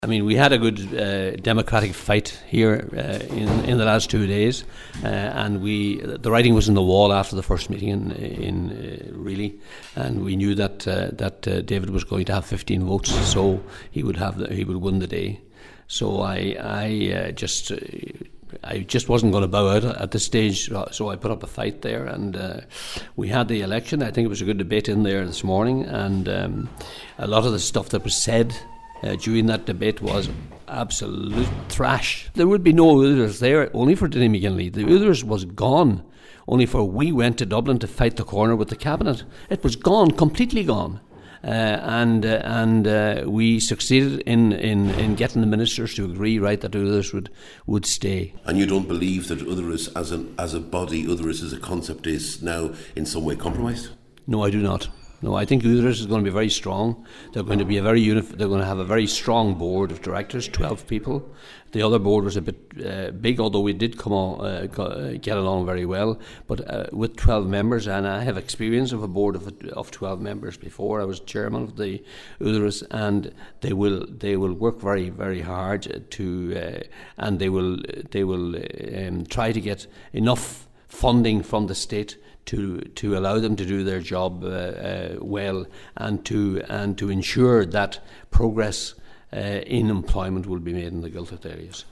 I mean, we had a good democratic fight here in the last 2 days, and the writing was on the wall after the first meeting really, and we knew that David was going to have 15 votes, so he would win the day. So I just wasn't going to bow out at this stage, so I put up a fight there, and we had the election. I think it was a good debate in there this morning, and a lot of the stuff that was said during that debate was absolute thrash. There would be no others there, only for Denny McGinley. The others was gone, only for we went to Dublin to fight the corner with the cabinet. It was gone, completely gone. And we succeeded in getting the ministers to agree, right, that others would stay. And you don't believe that others as a body, others as a concept is now in some way compromised? No, I do not. No, I think Uthers is going to be very strong. They're going to be they're going to have a very strong board of directors, 12 people. The other board was a bit big, although we did get along very well. But with 12 members, and I have experience of a board of 12 members before. I was chairman of the Uthers, and they will work very, very hard and they will try to get enough funding from the state to allow them to do their job well, and to ensure that progress in employment will be made in the Gaeltacht areas.